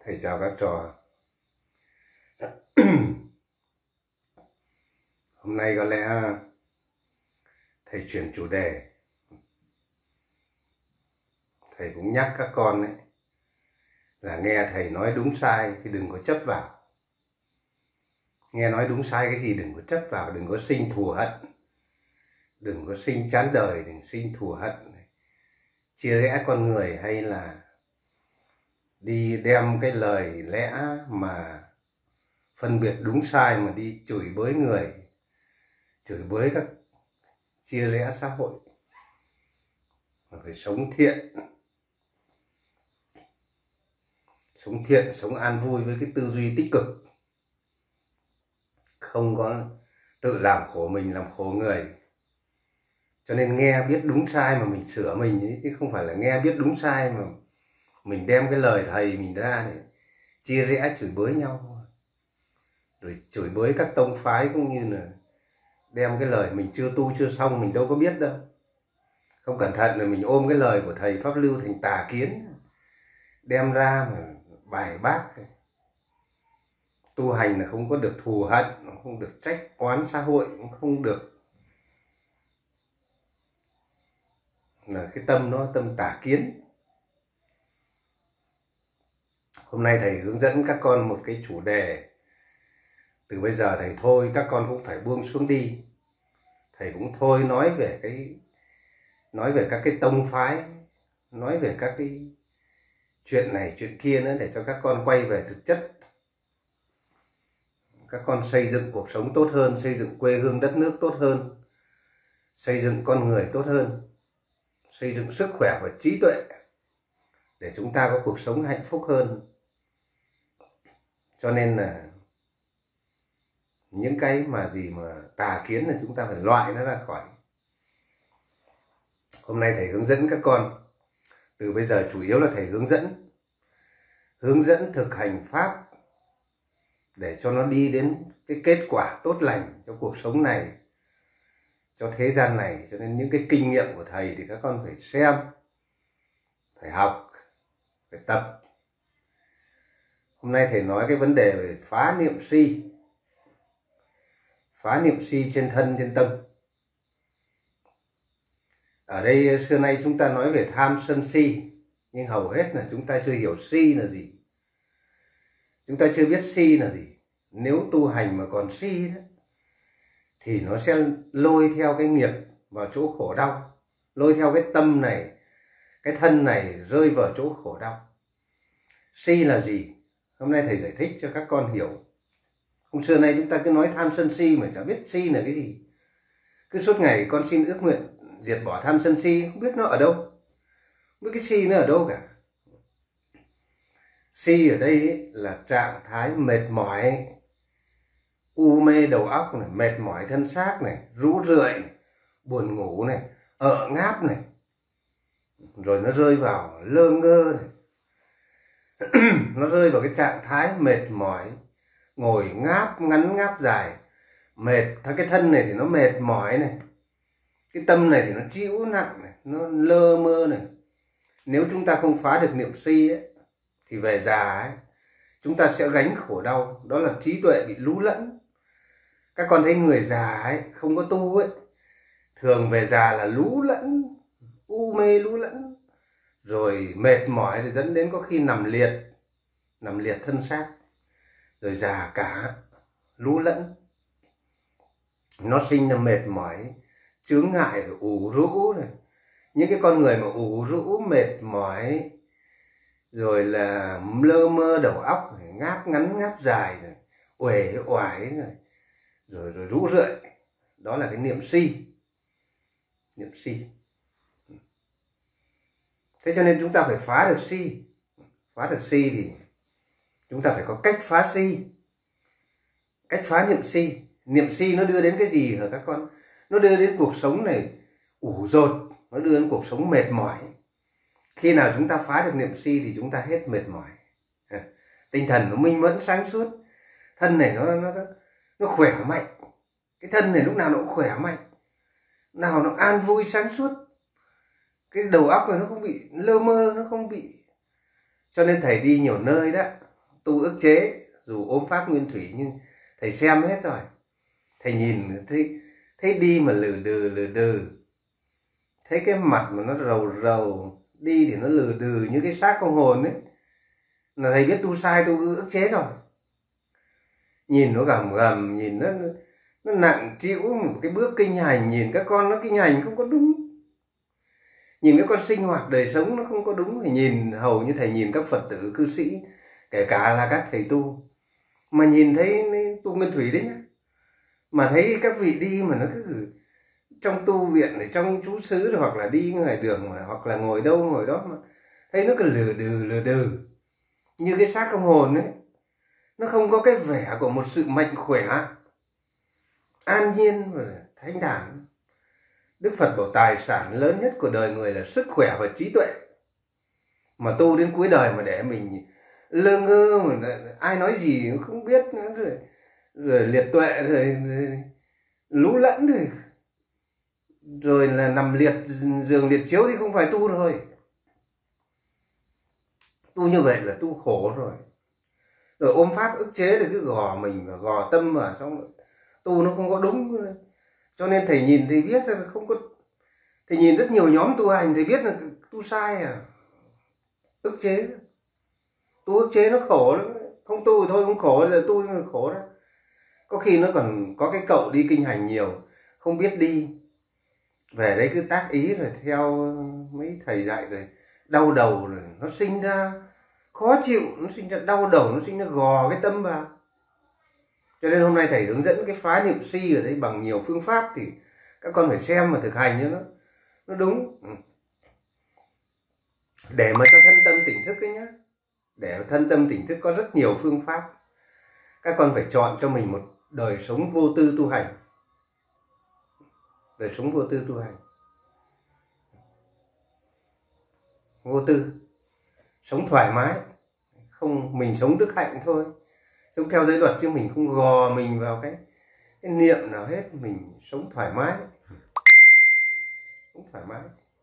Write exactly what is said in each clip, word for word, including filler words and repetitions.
Thầy chào các trò. Hôm nay có lẽ thầy chuyển chủ đề. Thầy cũng nhắc các con ấy, là nghe thầy nói đúng sai thì đừng có chấp vào. Nghe nói đúng sai cái gì đừng có chấp vào, đừng có sinh thù hận, đừng có sinh chán đời, đừng sinh thù hận, chia rẽ con người, hay là đi đem cái lời lẽ mà phân biệt đúng sai mà đi chửi bới người, chửi bới các, chia rẽ xã hội. Mà phải sống thiện, sống thiện, sống an vui với cái tư duy tích cực, không có tự làm khổ mình, làm khổ người. Cho nên nghe biết đúng sai mà mình sửa mình ấy, chứ không phải là nghe biết đúng sai mà mình đem cái lời thầy mình ra để chia rẽ chửi bới nhau, rồi chửi bới các tông phái, cũng như là đem cái lời mình chưa tu chưa xong, mình đâu có biết đâu. Không cẩn thận rồi mình ôm cái lời của thầy Pháp Lưu thành tà kiến, đem ra mà bài bác. Tu hành là không có được thù hận, không được trách oán xã hội, cũng không được là cái tâm nó tâm tà kiến. Hôm nay thầy hướng dẫn các con một cái chủ đề. Từ bây giờ thầy thôi các con cũng phải buông xuống đi. Thầy cũng thôi nói về cái nói về các cái tông phái, nói về các cái chuyện này chuyện kia nữa, để cho các con quay về thực chất. Các con xây dựng cuộc sống tốt hơn, xây dựng quê hương đất nước tốt hơn, xây dựng con người tốt hơn, xây dựng sức khỏe và trí tuệ, để chúng ta có cuộc sống hạnh phúc hơn. Cho nên là những cái mà gì mà tà kiến là chúng ta phải loại nó ra khỏi. Hôm nay thầy hướng dẫn các con. Từ bây giờ chủ yếu là thầy hướng dẫn. Hướng dẫn thực hành pháp để cho nó đi đến cái kết quả tốt lành cho cuộc sống này, cho thế gian này. Cho nên những cái kinh nghiệm của thầy thì các con phải xem, phải học, phải tập. Hôm nay thầy nói cái vấn đề về phá niệm si. Phá niệm si trên thân, trên tâm. Ở đây xưa nay chúng ta nói về tham sân si, nhưng hầu hết là chúng ta chưa hiểu si là gì. Chúng ta chưa biết si là gì. Nếu tu hành mà còn si đó, thì nó sẽ lôi theo cái nghiệp vào chỗ khổ đau, lôi theo cái tâm này, cái thân này rơi vào chỗ khổ đau. Si là gì? Hôm nay thầy giải thích cho các con hiểu. Hôm xưa nay chúng ta cứ nói tham sân si mà chả biết si là cái gì. Cứ suốt ngày con xin ước nguyện diệt bỏ tham sân si, không biết nó ở đâu, không biết cái si nó ở đâu cả. Si ở đây ấy là trạng thái mệt mỏi, u mê đầu óc này, mệt mỏi thân xác này, rũ rượi này, buồn ngủ này, ợ ngáp này, rồi nó rơi vào lơ ngơ này. Nó rơi vào cái trạng thái mệt mỏi, ngồi ngáp ngắn ngáp dài, mệt. Cái thân này thì nó mệt mỏi này, cái tâm này thì nó trĩu nặng này, nó lơ mơ này. Nếu chúng ta không phá được niệm si ấy, thì về già ấy, chúng ta sẽ gánh khổ đau. Đó là trí tuệ bị lú lẫn. Các con thấy người già ấy, không có tu ấy, thường về già là lú lẫn, u mê lú lẫn, rồi mệt mỏi, rồi dẫn đến có khi nằm liệt, nằm liệt thân xác, rồi già cả, lú lẫn. Nó sinh ra mệt mỏi, chướng ngại, rồi ủ rũ này. Những cái con người mà ủ rũ, mệt mỏi, rồi là lơ mơ đầu óc, ngáp ngắn ngáp dài, rồi uể oải, rồi, rồi, rồi rũ rượi, đó là cái niệm si. Niệm si. Thế cho nên chúng ta phải phá được si. Phá được si thì chúng ta phải có cách phá si, cách phá niệm si. Niệm si nó đưa đến cái gì hả các con? Nó đưa đến cuộc sống này ủ dột, nó đưa đến cuộc sống mệt mỏi. Khi nào chúng ta phá được niệm si thì chúng ta hết mệt mỏi. Tinh thần nó minh mẫn sáng suốt. Thân này nó nó nó khỏe mạnh. Cái thân này lúc nào nó cũng khỏe mạnh, nào nó an vui sáng suốt. Cái đầu óc này nó không bị lơ mơ, nó không bị. Cho nên thầy đi nhiều nơi đó, tu ức chế, dù ôm pháp nguyên thủy nhưng thầy xem hết rồi. Thầy nhìn thấy thấy đi mà lừ đừ lừ đừ, thấy cái mặt mà nó rầu rầu, đi thì nó lừ đừ như cái xác không hồn ấy, là thầy biết tu sai, tu ức chế rồi. Nhìn nó gầm gầm, nhìn nó nó nặng trĩu, một cái bước kinh hành, nhìn các con nó kinh hành không có đúng, nhìn các con sinh hoạt đời sống nó không có đúng. Thì nhìn hầu như thầy nhìn các Phật tử cư sĩ, kể cả là các thầy tu, mà nhìn thấy tu nguyên thủy đấy nhá, mà thấy các vị đi mà nó cứ trong tu viện này, trong trú xứ, hoặc là đi ngoài đường mà, hoặc là ngồi đâu ngồi đó, mà thấy nó cứ lừ đừ lừ đừ như cái xác không hồn ấy. Nó không có cái vẻ của một sự mạnh khỏe, an nhiên và thanh thản. Đức Phật bảo tài sản lớn nhất của đời người là sức khỏe và trí tuệ. Mà tu đến cuối đời mà để mình lơ ngơ, mà ai nói gì cũng không biết nữa, rồi, rồi liệt tuệ, rồi, rồi lú lẫn, rồi, rồi là nằm liệt giường liệt chiếu thì không phải tu rồi. Tu như vậy là tu khổ rồi. Rồi ôm pháp ức chế, rồi cứ gò mình và gò tâm vào, xong rồi tu nó không có đúng. Cho nên thầy nhìn thầy biết là không có, thầy nhìn rất nhiều nhóm tu hành, thầy biết là tu sai à, ức chế. Tu ức chế nó khổ lắm, không tu thì thôi không khổ, giờ tu nó khổ đó. Có khi nó còn có cái cậu đi kinh hành nhiều, không biết đi, về đấy cứ tác ý rồi theo mấy thầy dạy, rồi đau đầu, rồi nó sinh ra khó chịu, nó sinh ra đau đầu, nó sinh ra gò cái tâm vào. Cho nên hôm nay thầy hướng dẫn cái phá niệm si ở đây bằng nhiều phương pháp, thì các con phải xem và thực hành cho nó nó đúng. Để mà cho thân tâm tỉnh thức ấy nhá, để thân tâm tỉnh thức có rất nhiều phương pháp. Các con phải chọn cho mình một đời sống vô tư tu hành. Đời sống vô tư tu hành, vô tư, sống thoải mái, không mình sống đức hạnh thôi, sống theo giới luật, chứ mình không gò mình vào cái, cái niệm nào hết. Mình sống thoải mái, sống thoải mái.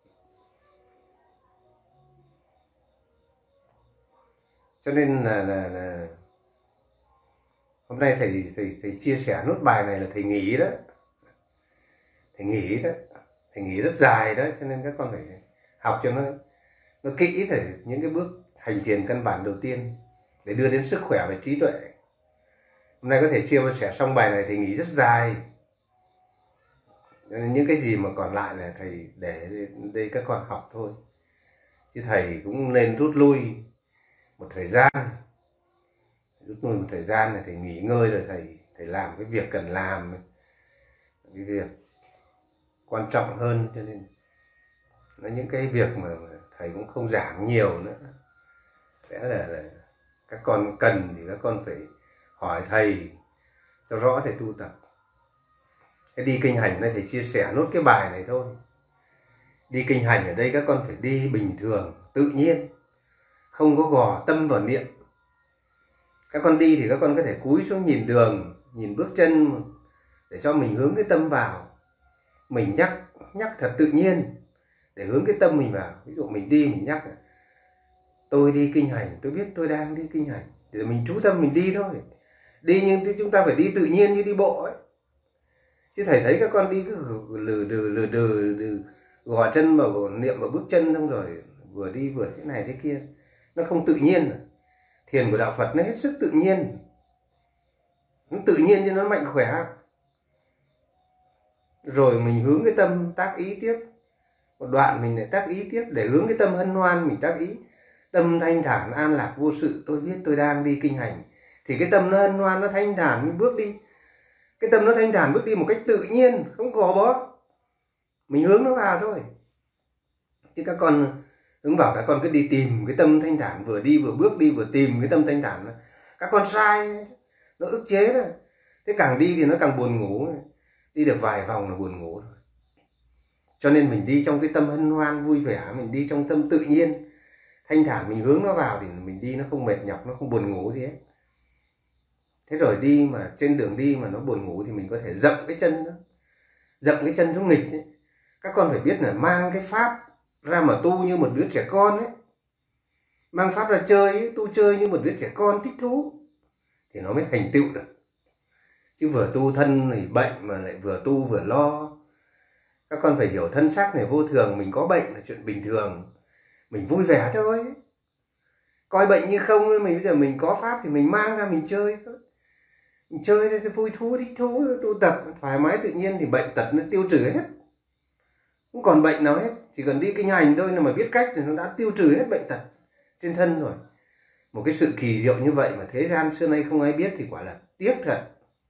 Cho nên là là, là hôm nay thầy, thầy thầy chia sẻ nốt bài này là thầy nghỉ đó, thầy nghỉ đó, thầy nghỉ rất dài đó, cho nên các con phải học cho nó nó kỹ, rồi những cái bước hành thiền căn bản đầu tiên để đưa đến sức khỏe và trí tuệ. Hôm nay có thể chia sẻ xong bài này, thầy nghỉ rất dài, nên những cái gì mà còn lại là thầy để đây các con học thôi, chứ thầy cũng nên rút lui một thời gian, rút lui một thời gian này thầy nghỉ ngơi, rồi thầy thầy làm cái việc cần làm, cái việc quan trọng hơn. Cho nên là những cái việc mà, mà thầy cũng không giảng nhiều nữa. Thế là, là các con cần thì các con phải hỏi thầy cho rõ để tu tập. Cái đi kinh hành này thầy chia sẻ nốt cái bài này thôi. Đi kinh hành ở đây các con phải đi bình thường, tự nhiên, không có gò tâm vào niệm. Các con đi thì các con có thể cúi xuống nhìn đường, nhìn bước chân, để cho mình hướng cái tâm vào. Mình nhắc, nhắc thật tự nhiên, để hướng cái tâm mình vào. Ví dụ mình đi mình nhắc, tôi đi kinh hành, tôi biết tôi đang đi kinh hành, để mình chú tâm mình đi thôi. Đi nhưng chúng ta phải đi tự nhiên như đi bộ ấy. Chứ thầy thấy các con đi cứ lừ đừ lừ đừ lừ, gò chân vào niệm vào bước chân, xong rồi vừa đi vừa thế này thế kia, nó không tự nhiên. Thiền của đạo Phật nó hết sức tự nhiên, nó tự nhiên cho nó mạnh khỏe. Rồi mình hướng cái tâm tác ý tiếp, một đoạn mình lại tác ý tiếp, để hướng cái tâm hân hoan, mình tác ý tâm thanh thản an lạc vô sự, tôi biết tôi đang đi kinh hành, thì cái tâm nó hân hoan, nó thanh thản, mình bước đi, cái tâm nó thanh thản bước đi một cách tự nhiên, không gò bó, mình hướng nó vào thôi. Chứ các con hướng bảo các con cứ đi tìm cái tâm thanh thản, vừa đi vừa bước đi vừa tìm cái tâm thanh thản, các con sai, nó ức chế rồi. Thế càng đi thì nó càng buồn ngủ, đi được vài vòng là buồn ngủ rồi. Cho nên mình đi trong cái tâm hân hoan vui vẻ, mình đi trong tâm tự nhiên thanh thản, mình hướng nó vào thì mình đi nó không mệt nhọc, nó không buồn ngủ gì hết. Thế rồi đi mà trên đường đi mà nó buồn ngủ thì mình có thể dậm cái chân đó, dậm cái chân xuống nghịch ấy. Các con phải biết là mang cái pháp ra mà tu như một đứa trẻ con ấy. mang pháp ra chơi ấy, tu chơi như một đứa trẻ con thích thú thì nó mới thành tựu được. Chứ vừa tu thân thì bệnh mà lại vừa tu vừa lo. Các con phải hiểu thân xác này vô thường, mình có bệnh là chuyện bình thường, mình vui vẻ thôi, coi bệnh như không. Mình bây giờ mình có pháp thì mình mang ra mình chơi thôi, mình chơi thì vui thú, thích thú, tu tập thoải mái tự nhiên thì bệnh tật nó tiêu trừ hết, không còn bệnh nào hết. Chỉ cần đi kinh hành thôi mà biết cách thì nó đã tiêu trừ hết bệnh tật trên thân rồi. Một cái sự kỳ diệu như vậy mà thế gian xưa nay không ai biết thì quả là tiếc thật.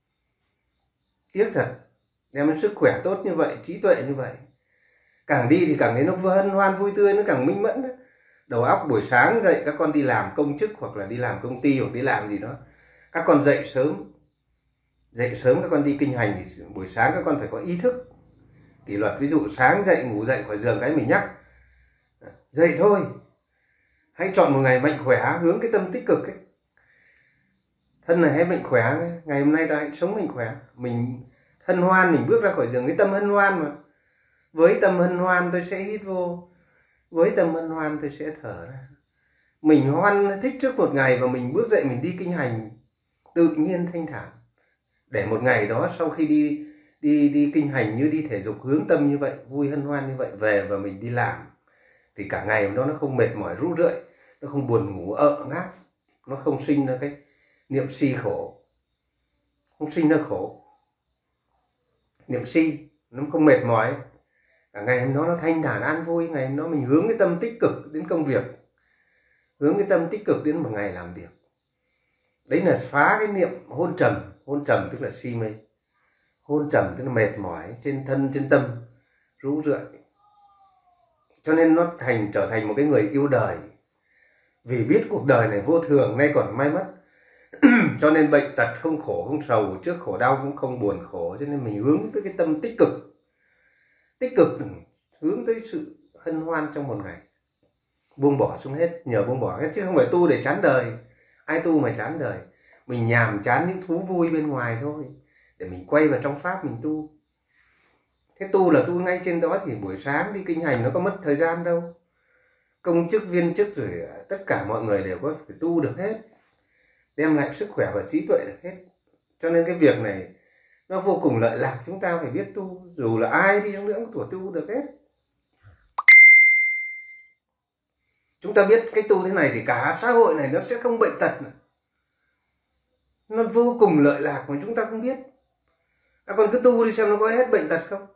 Tiếc thật, đem đến sức khỏe tốt như vậy, trí tuệ như vậy. Càng đi thì càng thấy nó hân hoan vui tươi, nó càng minh mẫn. Đầu óc buổi sáng dậy các con đi làm công chức hoặc là đi làm công ty hoặc đi làm gì đó, các con dậy sớm. Dậy sớm các con đi kinh hành thì buổi sáng các con phải có ý thức, kỷ luật. Ví dụ sáng dậy, ngủ dậy khỏi giường cái mình nhắc, dậy thôi, hãy chọn một ngày mạnh khỏe, hướng cái tâm tích cực ấy. Thân này hãy mạnh khỏe, ngày hôm nay ta hãy sống mạnh khỏe. Mình hân hoan, mình bước ra khỏi giường cái tâm hân hoan mà. Với tâm hân hoan tôi sẽ hít vô, với tâm hân hoan tôi sẽ thở ra. Mình hoan thích trước một ngày và mình bước dậy mình đi kinh hành tự nhiên thanh thản. Để một ngày đó sau khi đi đi đi kinh hành như đi thể dục hướng tâm như vậy, vui hân hoan như vậy, về và mình đi làm thì cả ngày đó nó không mệt mỏi rũ rượi, nó không buồn ngủ ợ ngáp, nó không sinh ra cái niệm si khổ, không sinh ra khổ niệm si, nó không mệt mỏi. Cả ngày hôm đó nó thanh thản an vui, ngày hôm đó mình hướng cái tâm tích cực đến công việc, hướng cái tâm tích cực đến một ngày làm việc. Đấy là phá cái niệm hôn trầm. Hôn trầm tức là si mê, hôn trầm tức là mệt mỏi trên thân trên tâm, rũ rượi. Cho nên nó thành trở thành một cái người yêu đời, vì biết cuộc đời này vô thường, nay còn mai mất. Cho nên bệnh tật không khổ không sầu, trước khổ đau cũng không buồn khổ. Cho nên mình hướng tới cái tâm tích cực, tích cực, hướng tới sự hân hoan trong một ngày, buông bỏ xuống hết, nhờ buông bỏ hết, chứ không phải tu để chán đời. Ai tu mà chán đời? Mình nhàm chán những thú vui bên ngoài thôi, để mình quay vào trong pháp mình tu. Thế tu là tu ngay trên đó, thì buổi sáng đi kinh hành nó có mất thời gian đâu. Công chức viên chức rồi tất cả mọi người đều có phải tu được hết, đem lại sức khỏe và trí tuệ được hết. Cho nên cái việc này nó vô cùng lợi lạc, chúng ta phải biết tu. Dù là ai đi chăng nữa cũng tuổi tu được hết. Chúng ta biết cái tu thế này thì cả xã hội này nó sẽ không bệnh tật nữa. Nó vô cùng lợi lạc mà chúng ta không biết. Các con cứ tu đi xem nó có hết bệnh tật không.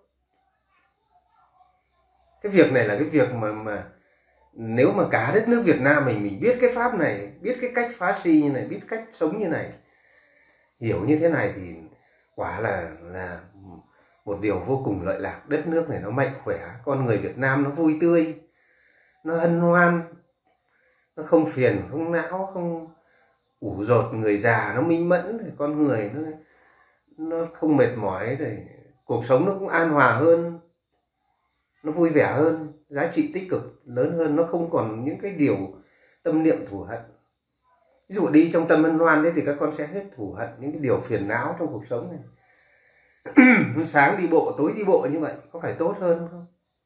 Cái việc này là cái việc mà mà nếu mà cả đất nước Việt Nam mình mình biết cái pháp này, biết cái cách phá si như này, biết cách sống như này, hiểu như thế này thì quả là là một điều vô cùng lợi lạc. Đất nước này nó mạnh khỏe, con người Việt Nam nó vui tươi, nó hân hoan, nó không phiền, không não, không ủ rột. Người già nó minh mẫn, thì con người nó nó không mệt mỏi, rồi cuộc sống nó cũng an hòa hơn, nó vui vẻ hơn, giá trị tích cực lớn hơn, nó không còn những cái điều tâm niệm thù hận. Ví dụ đi trong tâm hân hoan đấy thì các con sẽ hết thù hận những cái điều phiền não trong cuộc sống này. Sáng đi bộ, tối đi bộ như vậy có phải tốt hơn không?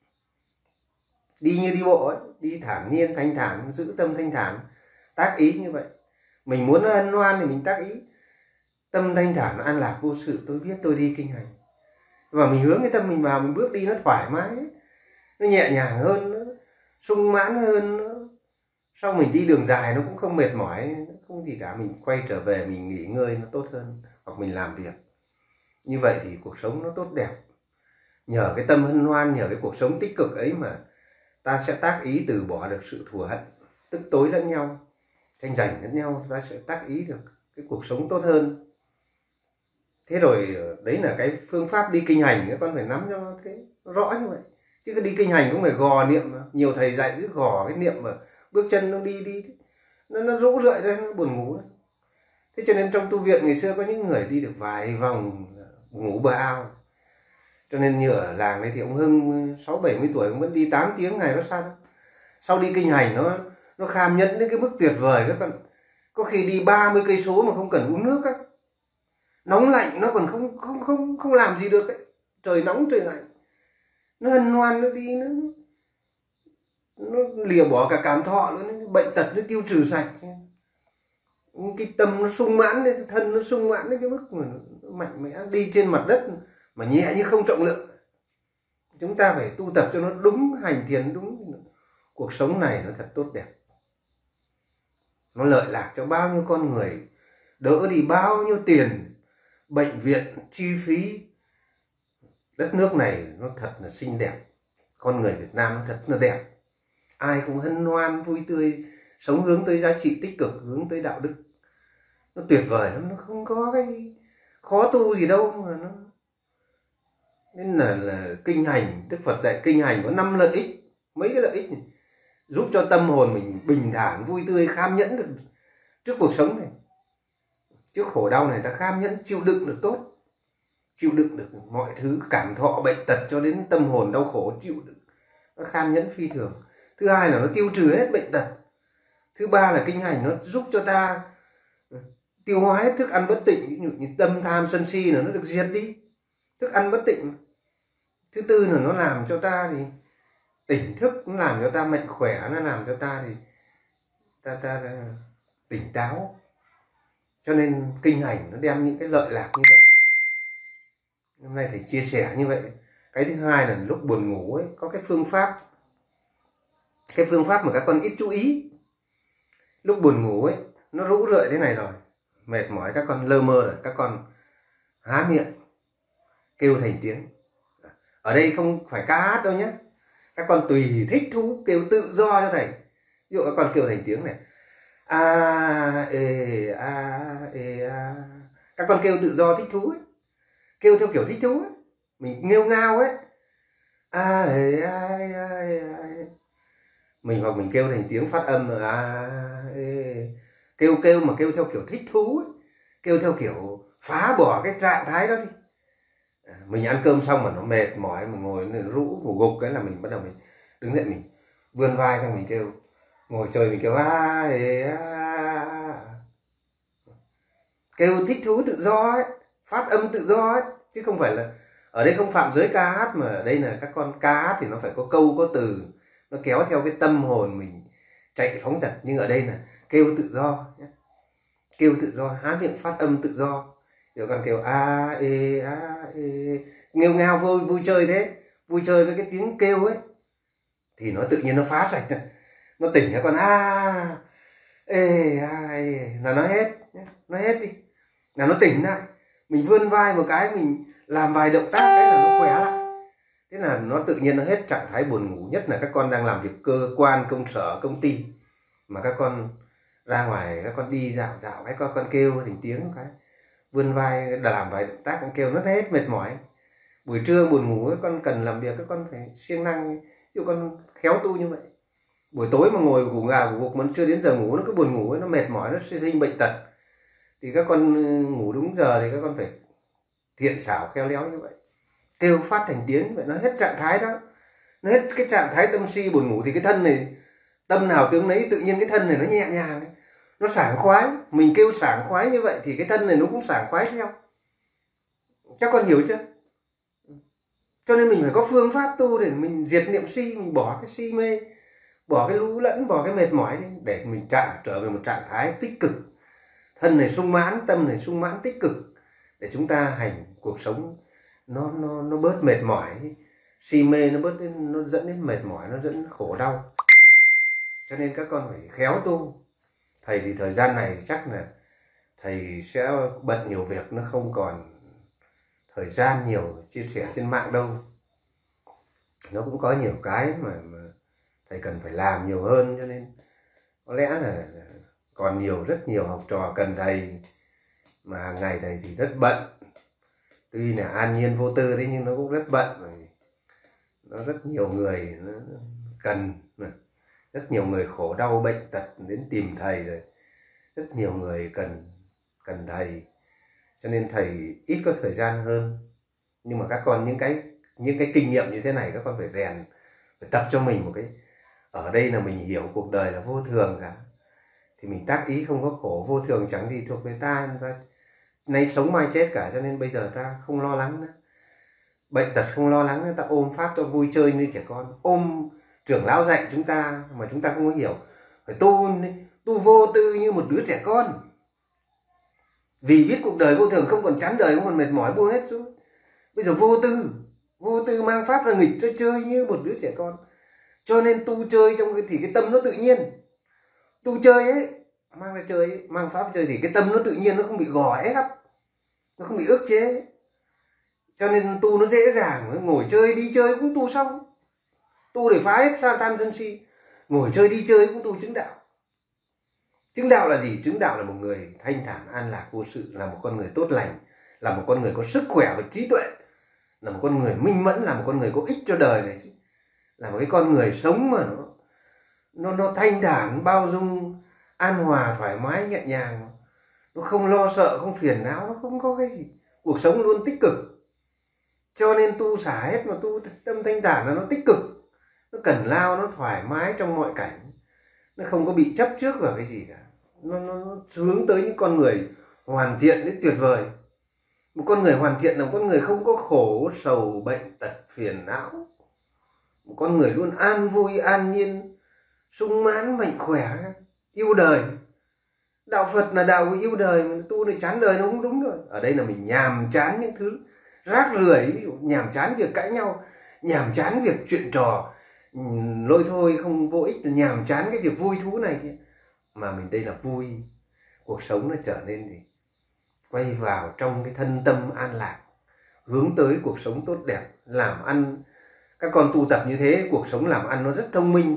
Đi như đi bộ ấy, đi thản nhiên, thanh thản, giữ tâm thanh thản, tác ý như vậy. Mình muốn hân hoan thì mình tác ý, tâm thanh thản, an lạc vô sự, tôi biết tôi đi kinh hành. Và mình hướng cái tâm mình vào, mình bước đi nó thoải mái, nó nhẹ nhàng hơn, nó sung mãn hơn. Sau mình đi đường dài nó cũng không mệt mỏi, không gì cả. Mình quay trở về mình nghỉ ngơi nó tốt hơn, hoặc mình làm việc. Như vậy thì cuộc sống nó tốt đẹp. Nhờ cái tâm hân hoan, nhờ cái cuộc sống tích cực ấy mà ta sẽ tác ý từ bỏ được sự thù hận, tức tối lẫn nhau, tranh giành lẫn nhau. Ta sẽ tác ý được cái cuộc sống tốt hơn. Thế rồi đấy là cái phương pháp đi kinh hành, các con phải nắm cho nó thế, nó rõ như vậy. Chứ cứ đi kinh hành cũng phải gò niệm, nhiều thầy dạy cứ gò cái niệm mà bước chân nó đi đi, nó, nó rũ rượi đấy, nó buồn ngủ đấy. Thế cho nên trong tu viện ngày xưa có những người đi được vài vòng ngủ bờ ao. Cho nên như ở làng này thì ông Hưng sáu bảy mươi tuổi ông vẫn đi tám tiếng ngày, có sao đâu. Sau đi kinh hành nó nó kham nhẫn đến cái mức tuyệt vời. Các con có khi đi ba mươi cây số mà không cần uống nước á. Nóng lạnh nó còn không không không không làm gì được ấy. Trời nóng trời lạnh, nó hân hoan, nó đi, nó nó lìa bỏ cả cảm thọ luôn, bệnh tật nó tiêu trừ sạch, cái tâm nó sung mãn, cái thân nó sung mãn đến cái mức mà nó mạnh mẽ, đi trên mặt đất mà nhẹ như không trọng lượng. Chúng ta phải tu tập cho nó đúng, hành thiền đúng, cuộc sống này nó thật tốt đẹp, nó lợi lạc cho bao nhiêu con người, đỡ đi bao nhiêu tiền bệnh viện chi phí. Đất nước này nó thật là xinh đẹp, con người Việt Nam nó thật là đẹp, ai cũng hân hoan vui tươi, sống hướng tới giá trị tích cực, hướng tới đạo đức, nó tuyệt vời lắm, nó không có cái khó tu gì đâu mà nó. Nên là, là kinh hành, Đức Phật dạy kinh hành có năm lợi ích, mấy cái lợi ích này giúp cho tâm hồn mình bình thản, vui tươi, kham nhẫn được trước cuộc sống này, trước khổ đau này, ta kham nhẫn chịu đựng được tốt, chịu đựng được mọi thứ cảm thọ bệnh tật cho đến tâm hồn đau khổ, chịu đựng, nó kham nhẫn phi thường. Thứ hai là nó tiêu trừ hết bệnh tật. Thứ ba là kinh hành nó giúp cho ta tiêu hóa hết thức ăn bất tịnh, ví dụ như tâm tham sân si là nó được diệt đi, thức ăn bất tịnh. Thứ tư là nó làm cho ta thì tỉnh thức, nó làm cho ta mạnh khỏe, nó làm cho ta thì ta, ta, ta tỉnh táo. Cho nên kinh hành nó đem những cái lợi lạc như vậy. Hôm nay thầy chia sẻ như vậy. Cái thứ hai là lúc buồn ngủ ấy, có cái phương pháp, cái phương pháp mà các con ít chú ý. Lúc buồn ngủ ấy, nó rũ rượi thế này rồi, mệt mỏi, các con lơ mơ rồi, các con há miệng kêu thành tiếng. Ở đây không phải ca hát đâu nhé, các con tùy thích thú kêu tự do cho thầy. Ví dụ các con kêu thành tiếng này, a ê a ê a, các con kêu tự do thích thú ấy, kêu theo kiểu thích thú ấy, mình nghêu ngao ấy, a ê a ê a, mình hoặc mình kêu thành tiếng phát âm a ê, kêu kêu mà kêu theo kiểu thích thú ấy, kêu theo kiểu phá bỏ cái trạng thái đó đi. Mình ăn cơm xong mà nó mệt mỏi, mình ngồi rũ ngủ gục cái là mình bắt đầu mình đứng dậy, mình vươn vai xong mình kêu, ngồi chơi mình kêu a ê a, kêu thích thú tự do ấy, phát âm tự do ấy, chứ không phải là ở đây không phạm giới ca hát, mà ở đây là các con ca hát thì nó phải có câu có từ, nó kéo theo cái tâm hồn mình chạy phóng dật. Nhưng ở đây là kêu tự do nhé, kêu tự do, há miệng phát âm tự do. Rồi còn kêu a ê a ê, nghêu ngao vui vui chơi thế, vui chơi với cái tiếng kêu ấy thì nó tự nhiên nó phá sạch, nó tỉnh cái con a ê a ê là nó hết, nó hết đi, là nó tỉnh lại. Mình vươn vai một cái, mình làm vài động tác cái là nó khỏe lại. Thế là nó tự nhiên nó hết trạng thái buồn ngủ. Nhất là các con đang làm việc cơ quan, công sở, công ty, mà các con ra ngoài, các con đi dạo dạo cái các con kêu thành tiếng cái, vươn vai làm vài động tác con kêu, nó hết mệt mỏi. Buổi trưa buồn ngủ các con cần làm việc, các con phải siêng năng, ví dụ con khéo tu như vậy. Buổi tối mà ngồi ngủ gà ngủ gục mà chưa đến giờ ngủ, nó cứ buồn ngủ ấy, nó mệt mỏi, nó sẽ sinh bệnh tật. Thì các con ngủ đúng giờ thì các con phải thiện xảo khéo léo như vậy, kêu phát thành tiếng như vậy, nó hết trạng thái đó, nó hết cái trạng thái tâm si buồn ngủ. Thì cái thân này, tâm nào tướng nấy, tự nhiên cái thân này nó nhẹ nhàng, nó sảng khoái. Mình kêu sảng khoái như vậy thì cái thân này nó cũng sảng khoái theo. Các con hiểu chưa? Cho nên mình phải có phương pháp tu để mình diệt niệm si, mình bỏ cái si mê, bỏ cái lú lẫn, bỏ cái mệt mỏi đi, để mình trả trở về một trạng thái tích cực. Thân này sung mãn, tâm này sung mãn tích cực, để chúng ta hành cuộc sống nó nó nó bớt mệt mỏi, si mê nó bớt đến, nó dẫn đến mệt mỏi, nó dẫn đến khổ đau. Cho nên các con phải khéo tu. Thầy thì thời gian này chắc là thầy sẽ bận nhiều việc, nó không còn thời gian nhiều chia sẻ trên mạng đâu. Nó cũng có nhiều cái mà, mà thầy cần phải làm nhiều hơn, cho nên có lẽ là còn nhiều, rất nhiều học trò cần thầy, mà hàng ngày thầy thì rất bận. Tuy là an nhiên vô tư đấy nhưng nó cũng rất bận, nó rất nhiều người nó cần, rất nhiều người khổ đau bệnh tật đến tìm thầy rồi, rất nhiều người cần cần thầy, cho nên thầy ít có thời gian hơn. Nhưng mà các con những cái những cái kinh nghiệm như thế này các con phải rèn, phải tập cho mình một cái, ở đây là mình hiểu cuộc đời là vô thường cả, thì mình tác ý không có khổ, vô thường chẳng gì thuộc về ta, ta nay sống mai chết cả. Cho nên bây giờ ta không lo lắng nữa, bệnh tật không lo lắng nữa, ta ôm pháp cho vui chơi như trẻ con, ôm trưởng lão dạy chúng ta mà chúng ta không có hiểu. Phải tu tu vô tư như một đứa trẻ con, vì biết cuộc đời vô thường, không còn chán đời, không còn mệt mỏi, buông hết xuống. Bây giờ vô tư, vô tư mang pháp ra nghịch cho chơi như một đứa trẻ con. Cho nên tu chơi trong cái thì cái tâm nó tự nhiên. Tu chơi ấy, mang ra chơi ấy, mang pháp chơi thì cái tâm nó tự nhiên, nó không bị gò ép, nó không bị ức chế. Cho nên tu nó dễ dàng, ngồi chơi đi chơi cũng tu xong. Tu để phá hết sa tham sân si, ngồi chơi đi chơi cũng tu chứng đạo. Chứng đạo là gì? Chứng đạo là một người thanh thản, an lạc, vô sự, là một con người tốt lành, là một con người có sức khỏe và trí tuệ, là một con người minh mẫn, là một con người có ích cho đời này, là một cái con người sống mà nó nó nó thanh thản, bao dung, an hòa, thoải mái, nhẹ nhàng, nó không lo sợ, không phiền não, nó không có cái gì, cuộc sống luôn tích cực. Cho nên tu xả hết mà tu tâm thanh thản là nó tích cực, nó cần lao, nó thoải mái trong mọi cảnh, nó không có bị chấp trước vào cái gì cả. Nó, nó, nó hướng tới những con người hoàn thiện đến tuyệt vời. Một con người hoàn thiện là một con người không có khổ sầu bệnh tật phiền não, một con người luôn an vui an nhiên, sung mãn mạnh khỏe, yêu đời. Đạo Phật là đạo của yêu đời, mà tu này chán đời nó không đúng rồi. Ở đây là mình nhàm chán những thứ rác rưởi, ví dụ nhàm chán việc cãi nhau, nhàm chán việc chuyện trò lôi thôi không vô ích, nhàm chán cái việc vui thú này kia. Mà mình đây là vui, cuộc sống nó trở nên thì quay vào trong cái thân tâm an lạc, hướng tới cuộc sống tốt đẹp, làm ăn. Các con tu tập như thế, cuộc sống làm ăn nó rất thông minh,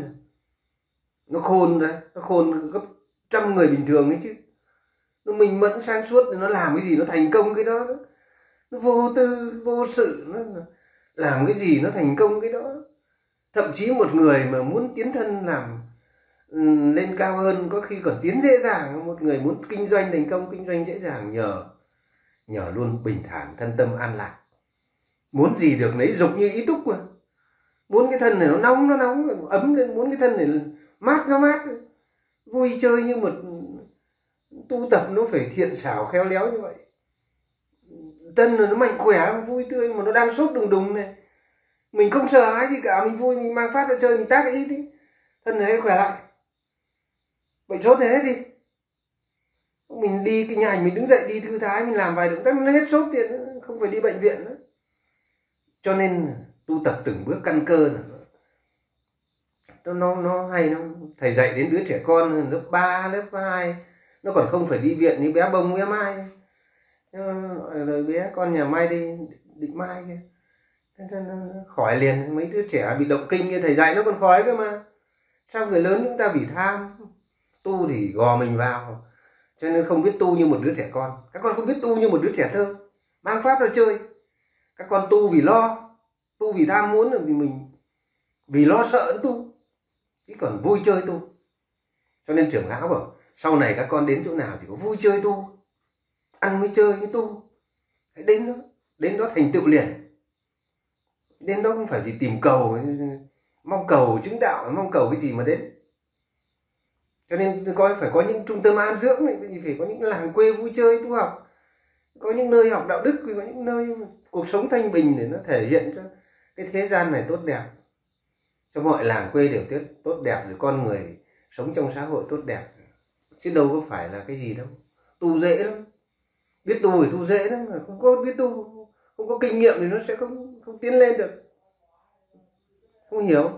nó khôn đấy, nó khôn gấp trăm người bình thường ấy chứ. Nó minh mẫn sáng suốt, nó làm cái gì nó thành công cái đó, nó vô tư vô sự, nó làm cái gì nó thành công cái đó. Thậm chí một người mà muốn tiến thân làm lên cao hơn có khi còn tiến dễ dàng. Một người muốn kinh doanh thành công, kinh doanh dễ dàng nhờ nhờ luôn bình thản, thân tâm an lạc. Muốn gì được nấy, dục như ý túc mà. Muốn cái thân này nó nóng nó nóng, ấm lên, muốn cái thân này mát nó mát. Vui chơi như một tu tập nó phải thiện xảo khéo léo như vậy. Thân nó mạnh khỏe, vui tươi, mà nó đang sốt đùng đùng này, mình không sợ hãi gì cả, mình vui, mình mang phát ra chơi, mình tác ít đi, thân này khỏe lại, bệnh sốt này hết đi. Mình đi cái nhà mình đứng dậy đi thư thái, mình làm vài động tác nó hết sốt tiền, không phải đi bệnh viện nữa. Cho nên tu tập từng bước căn cơ là nó nó nó hay lắm. Thầy dạy đến đứa trẻ con lớp ba, lớp hai, nó còn không phải đi viện như bé Bông bé Mai, rồi bé con nhà Mai đi Định Mai kia, khỏi liền. Mấy đứa trẻ bị động kinh như thầy dạy nó còn khỏi cơ mà. Sao người lớn chúng ta bị tham, tu thì gò mình vào, cho nên không biết tu như một đứa trẻ con. Các con không biết tu như một đứa trẻ thơ, mang pháp ra chơi. Các con tu vì lo, tu vì tham muốn, là vì mình vì lo sợ tu, chứ còn vui chơi tu. Cho nên trưởng lão bảo sau này các con đến chỗ nào chỉ có vui chơi tu, ăn mới chơi mới tu. Hãy đến đó, đến đó thành tựu liền. Đến đó không phải vì tìm cầu, mong cầu chứng đạo, mong cầu cái gì mà đến. Cho nên coi phải có những trung tâm an dưỡng này, phải có những làng quê vui chơi tu học, có những nơi học đạo đức, có những nơi cuộc sống thanh bình để nó thể hiện cho cái thế gian này tốt đẹp, cho mọi làng quê đều tốt tốt đẹp, rồi con người sống trong xã hội tốt đẹp, chứ đâu có phải là cái gì đâu. Tu dễ lắm, biết tu thì tu dễ lắm, mà không có biết tu, không có kinh nghiệm thì nó sẽ không không tiến lên được, không hiểu.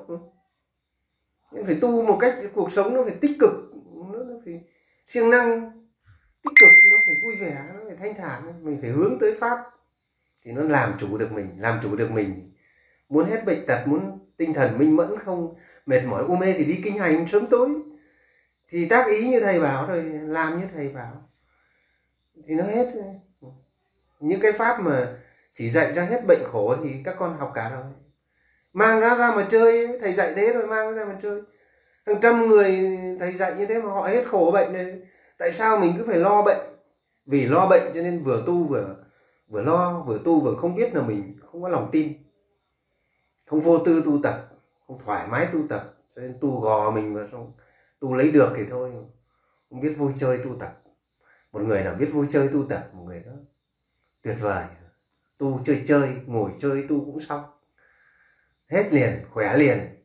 Nhưng phải tu một cách cuộc sống nó phải tích cực, nó phải siêng năng, tích cực, nó phải vui vẻ, nó phải thanh thản, mình phải hướng tới pháp thì nó làm chủ được mình. Làm chủ được mình, muốn hết bệnh tật, muốn tinh thần minh mẫn, không mệt mỏi u mê thì đi kinh hành sớm tối, thì tác ý như thầy bảo rồi làm như thầy bảo thì nó hết. Những cái pháp mà chỉ dạy ra hết bệnh khổ thì các con học cả rồi, mang ra ra mà chơi. Thầy dạy thế rồi mang ra mà chơi. Hàng trăm người thầy dạy như thế mà họ hết khổ bệnh này. Tại sao mình cứ phải lo bệnh? Vì lo bệnh cho nên vừa tu vừa vừa lo, vừa tu vừa không biết là mình không có lòng tin, không vô tư tu tập, không thoải mái tu tập, cho nên tu gò mình vào trong. Tu lấy được thì thôi, không biết vui chơi tu tập. Một người nào biết vui chơi tu tập, một người đó tuyệt vời. Tu chơi chơi, ngồi chơi tu cũng xong, hết liền, khỏe liền,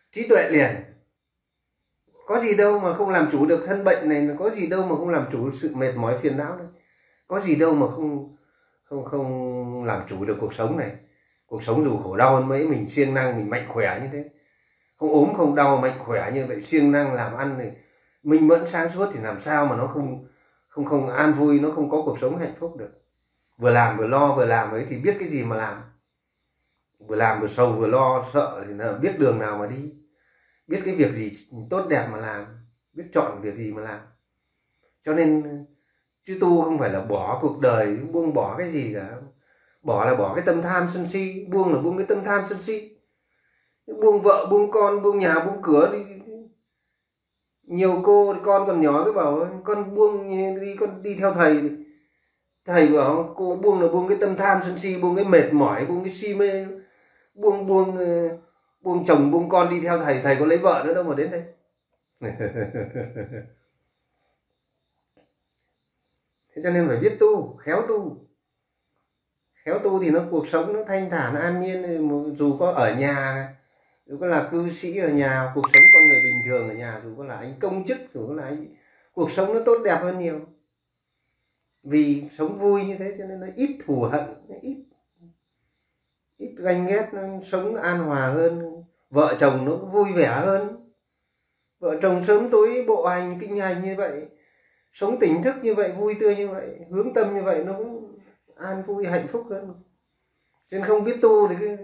trí tuệ liền. Có gì đâu mà không làm chủ được thân bệnh này, có gì đâu mà không làm chủ sự mệt mỏi phiền não này, có gì đâu mà không không không làm chủ được cuộc sống này. Cuộc sống dù khổ đau hơn mấy, mình siêng năng, mình mạnh khỏe như thế, không ốm không đau, mạnh khỏe như vậy, siêng năng làm ăn này, minh mẫn sáng suốt, thì làm sao mà nó không không không an vui, nó không có cuộc sống hạnh phúc được. Vừa làm vừa lo, vừa làm ấy thì biết cái gì mà làm, vừa làm vừa sầu vừa lo sợ thì là biết đường nào mà đi, biết cái việc gì tốt đẹp mà làm, biết chọn việc gì mà làm. Cho nên chứ tu không phải là bỏ cuộc đời, buông bỏ cái gì cả. Bỏ là bỏ cái tâm tham sân si, buông là buông cái tâm tham sân si, buông vợ, buông con, buông nhà, buông cửa đi. Nhiều cô con còn nhỏ cứ bảo con buông đi, con đi theo thầy, thầy bảo cô buông là buông cái tâm tham sân si, buông cái mệt mỏi, buông cái si mê, buông buông buông chồng buông con đi theo thầy, thầy có lấy vợ nữa đâu mà đến đây. Thế cho nên phải biết tu, khéo tu. Khéo tu thì nó cuộc sống nó thanh thản an nhiên, dù có ở nhà, dù có là cư sĩ ở nhà, cuộc sống con người bình thường ở nhà, dù có là anh công chức, dù có là anh, cuộc sống nó tốt đẹp hơn nhiều. Vì sống vui như thế cho nên nó ít thù hận, ít ít ganh ghét, nó sống an hòa hơn, vợ chồng nó vui vẻ hơn. Vợ chồng sớm tối bộ hành kinh hành như vậy, sống tỉnh thức như vậy, vui tươi như vậy, hướng tâm như vậy, nó cũng an vui hạnh phúc hơn. Cho nên không biết tu thì cái...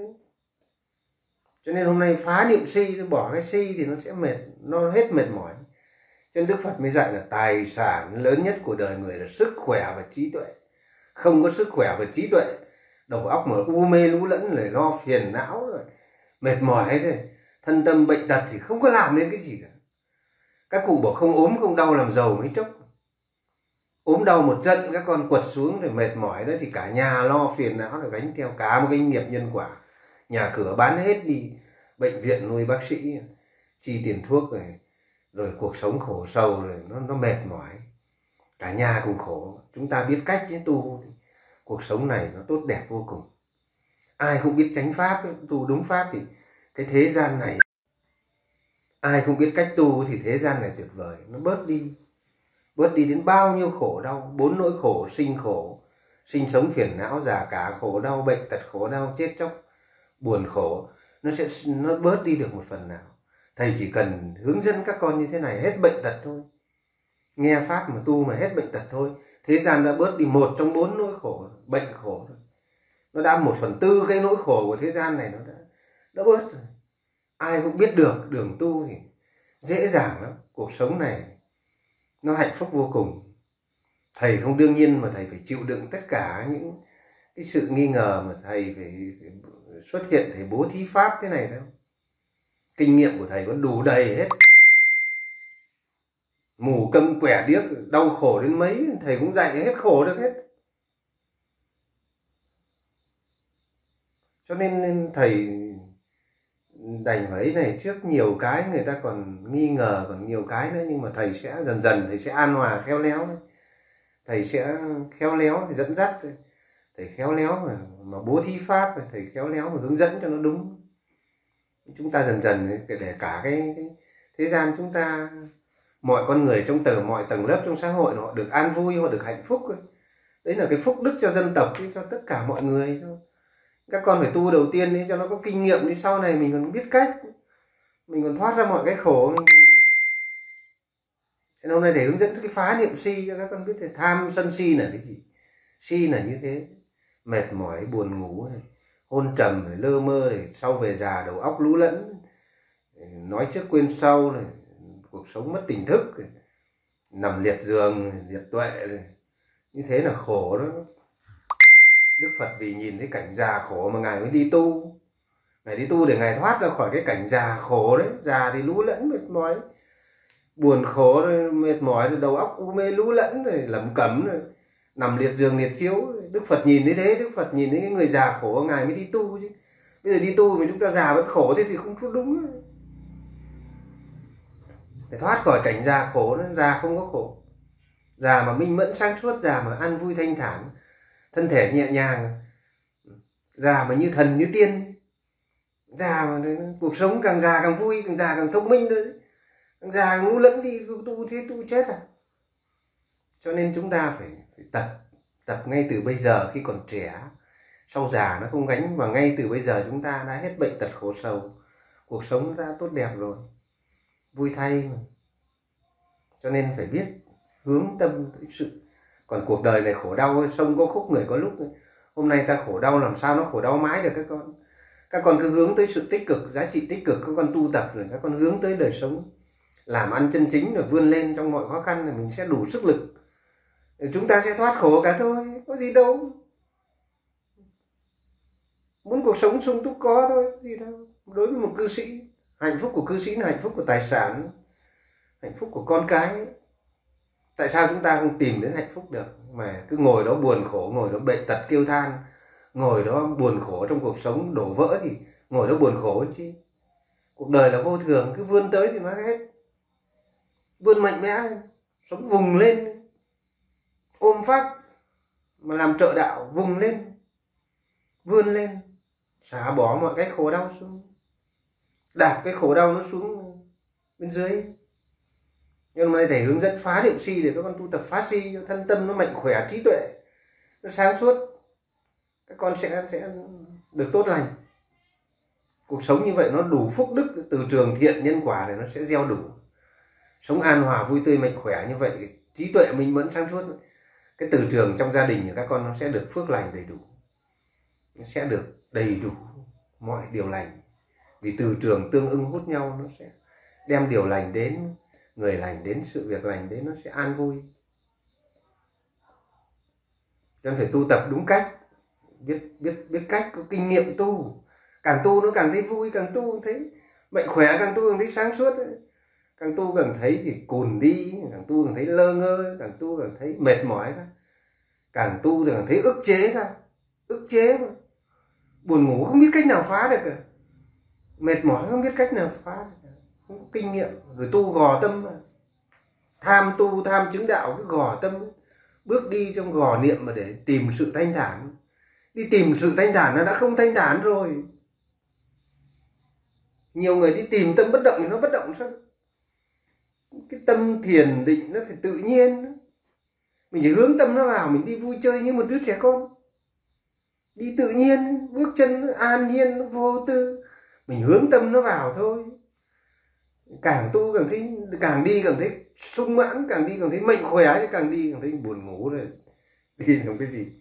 cho nên hôm nay phá niệm si, bỏ cái si thì nó sẽ mệt, nó hết mệt mỏi. Cho nên Đức Phật mới dạy là tài sản lớn nhất của đời người là sức khỏe và trí tuệ. Không có sức khỏe và trí tuệ, đầu óc mà u mê lú lẫn, rồi lo phiền não, rồi mệt mỏi, rồi thân tâm bệnh tật thì không có làm nên cái gì cả. Các cụ bảo không ốm không đau làm giàu mấy chốc. Ốm đau một trận các con quật xuống rồi mệt mỏi đó thì cả nhà lo phiền não, rồi gánh theo cả một cái nghiệp nhân quả. Nhà cửa bán hết đi, bệnh viện nuôi bác sĩ, chi tiền thuốc, rồi rồi cuộc sống khổ sầu, rồi nó nó mệt mỏi, cả nhà cùng khổ. Chúng ta biết cách chứ tu thì cuộc sống này nó tốt đẹp vô cùng. Ai không biết chánh pháp ấy, tu đúng pháp thì cái thế gian này, ai không biết cách tu thì thế gian này tuyệt vời, nó bớt đi, bớt đi đến bao nhiêu khổ đau, bốn nỗi khổ: sinh khổ, sinh sống phiền não, già cả khổ đau, bệnh tật khổ đau, chết chóc buồn khổ, nó sẽ nó bớt đi được một phần nào. Thầy chỉ cần hướng dẫn các con như thế này, hết bệnh tật thôi, nghe pháp mà tu mà hết bệnh tật thôi, thế gian đã bớt đi một trong bốn nỗi khổ, bệnh khổ rồi. Nó đã một phần tư cái nỗi khổ của thế gian này nó đã đã bớt rồi. Ai cũng biết được đường tu thì dễ dàng lắm, cuộc sống này nó hạnh phúc vô cùng. Thầy không đương nhiên mà thầy phải chịu đựng tất cả những cái sự nghi ngờ mà thầy phải, phải xuất hiện, thầy bố thí pháp thế này đâu. Kinh nghiệm của thầy có đủ đầy hết. Mù câm quẻ điếc, đau khổ đến mấy thầy cũng dạy hết khổ được hết. Cho nên thầy đành ấy này, trước nhiều cái người ta còn nghi ngờ, còn nhiều cái nữa, nhưng mà thầy sẽ dần dần thầy sẽ an hòa khéo léo đấy. Thầy sẽ khéo léo thì dẫn dắt, thầy khéo léo mà, mà bố thí pháp, thầy khéo léo mà hướng dẫn cho nó đúng. Chúng ta dần dần để cả cái, cái thế gian chúng ta, mọi con người trong tờ mọi tầng lớp trong xã hội họ được an vui, họ được hạnh phúc. Đấy là cái phúc đức cho dân tộc, cho tất cả mọi người. Cho các con phải tu đầu tiên đi cho nó có kinh nghiệm, đi sau này mình còn biết cách, mình còn thoát ra mọi cái khổ. Mình... Thế hôm nay để hướng dẫn cái phá niệm si cho các con biết thì tham sân si là cái gì. Si là như thế, mệt mỏi, buồn ngủ này, hôn trầm, lơ mơ, này sau về già đầu óc lú lẫn, nói trước quên sau, này cuộc sống mất tỉnh thức, này, nằm liệt giường, liệt tuệ, này. Như thế là khổ đó. Đức Phật vì nhìn thấy cảnh già khổ mà Ngài mới đi tu. Ngài đi tu để Ngài thoát ra khỏi cái cảnh già khổ đấy. Già thì lú lẫn mệt mỏi, buồn khổ rồi mệt mỏi rồi đầu óc u mê lú lẫn rồi lẩm cẩm rồi nằm liệt giường liệt chiếu. Đức Phật nhìn thấy thế, Đức Phật nhìn thấy cái người già khổ, Ngài mới đi tu chứ. Bây giờ đi tu mà chúng ta già vẫn khổ thế thì không đúng. Phải thoát khỏi cảnh già khổ, già không có khổ. Già mà minh mẫn sáng suốt, già mà an vui thanh thản, thân thể nhẹ nhàng, già mà như thần như tiên. Già mà cuộc sống càng già càng vui, càng già càng thông minh thôi, càng già càng lú lẫn đi, tu thế tu chết à. Cho nên chúng ta phải, phải tập tập ngay từ bây giờ khi còn trẻ, sau già nó không gánh. Và ngay từ bây giờ chúng ta đã hết bệnh tật khổ sầu, cuộc sống đã tốt đẹp rồi, vui thay mà. Cho nên phải biết hướng tâm tới sự. Còn cuộc đời này khổ đau, sông có khúc người có lúc. Hôm nay ta khổ đau làm sao nó khổ đau mãi được các con. Các con cứ hướng tới sự tích cực, giá trị tích cực, các con tu tập rồi các con hướng tới đời sống làm ăn chân chính rồi vươn lên trong mọi khó khăn, thì mình sẽ đủ sức lực, chúng ta sẽ thoát khổ cả thôi, có gì đâu. Muốn cuộc sống sung túc có thôi, gì đâu. Đối với một cư sĩ, hạnh phúc của cư sĩ là hạnh phúc của tài sản, hạnh phúc của con cái. Tại sao chúng ta không tìm đến hạnh phúc được, mà cứ ngồi đó buồn khổ, ngồi đó bệnh tật kêu than, ngồi đó buồn khổ trong cuộc sống đổ vỡ, thì ngồi đó buồn khổ chứ. Cuộc đời là vô thường, cứ vươn tới thì nó hết. Vươn mạnh mẽ lên, sống vùng lên, ôm pháp mà làm trợ đạo, vùng lên, vươn lên, xả bỏ mọi cái khổ đau xuống, đạp cái khổ đau nó xuống bên dưới. Nhưng hôm nay thầy hướng dẫn phá niệm si để các con tu tập phá si cho thân tâm nó mạnh khỏe, trí tuệ nó sáng suốt, các con sẽ sẽ được tốt lành. Cuộc sống như vậy nó đủ phúc đức, từ trường thiện nhân quả này nó sẽ gieo đủ. Sống an hòa vui tươi mạnh khỏe như vậy, trí tuệ minh mẫn sáng suốt, cái từ trường trong gia đình của các con nó sẽ được phước lành đầy đủ, nó sẽ được đầy đủ mọi điều lành. Vì từ trường tương ưng hút nhau, nó sẽ đem điều lành đến, người lành đến, sự việc lành đến, nó sẽ an vui. Cho nên phải tu tập đúng cách, biết biết biết cách, có kinh nghiệm tu. Càng tu nó càng thấy vui, càng tu thấy mạnh khỏe, càng tu càng thấy sáng suốt, càng tu càng thấy thì cùn đi, càng tu càng thấy lơ ngơ, càng tu càng thấy mệt mỏi ra, càng tu thì càng thấy ức chế ra, ức chế mà. Buồn ngủ không biết cách nào phá được cả, mệt mỏi không biết cách nào phá được cả. Không có kinh nghiệm. Rồi tu gò tâm mà, tham tu tham chứng đạo, cứ gò tâm, bước đi trong gò niệm mà để tìm sự thanh thản. Đi tìm sự thanh thản nó đã không thanh thản rồi. Nhiều người đi tìm tâm bất động thì nó bất động sao? Cái tâm thiền định nó phải tự nhiên. Mình chỉ hướng tâm nó vào, mình đi vui chơi như một đứa trẻ con, đi tự nhiên, bước chân an nhiên, vô tư. Mình hướng tâm nó vào thôi. Càng tu càng thấy, càng đi càng thấy sung mãn, càng đi càng thấy mạnh khỏe, chứ càng đi càng thấy buồn ngủ rồi. Đi làm cái gì?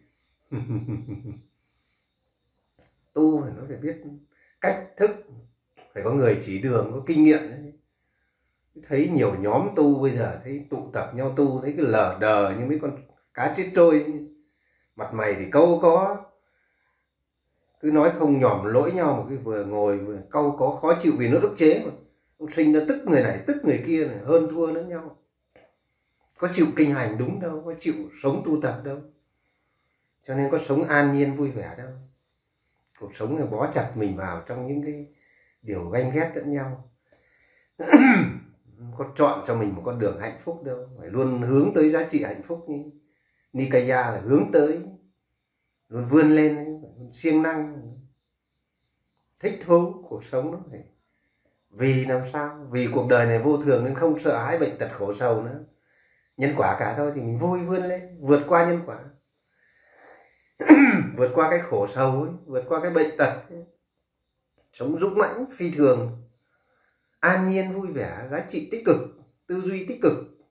Tu phải nó phải biết cách thức, phải có người chỉ đường, có kinh nghiệm đấy. Thấy nhiều nhóm tu bây giờ, thấy tụ tập nhau tu, thấy cái lờ đờ như mấy con cá chết trôi, mặt mày thì câu có, cứ nói không nhòm lỗi nhau, mà cứ vừa ngồi vừa câu có khó chịu vì nó ức chế mà. Ông sinh nó tức người này, tức người kia này, hơn thua lẫn nhau. Có chịu kinh hành đúng đâu, có chịu sống tu tập đâu. Cho nên có sống an nhiên vui vẻ đâu. Cuộc sống là bó chặt mình vào trong những cái điều ganh ghét lẫn nhau. Có chọn cho mình một con đường hạnh phúc đâu. Phải luôn hướng tới giá trị hạnh phúc như Nikaya là hướng tới, luôn vươn lên, siêng năng, thích thú. Cuộc sống nó phải vì làm sao? Vì cuộc đời này vô thường nên không sợ hãi bệnh tật khổ sầu nữa. Nhân quả cả thôi thì mình vui vươn lên, vượt qua nhân quả. Vượt qua cái khổ sầu ấy, vượt qua cái bệnh tật ấy. Sống dũng mãnh, phi thường, an nhiên, vui vẻ, giá trị tích cực, tư duy tích cực.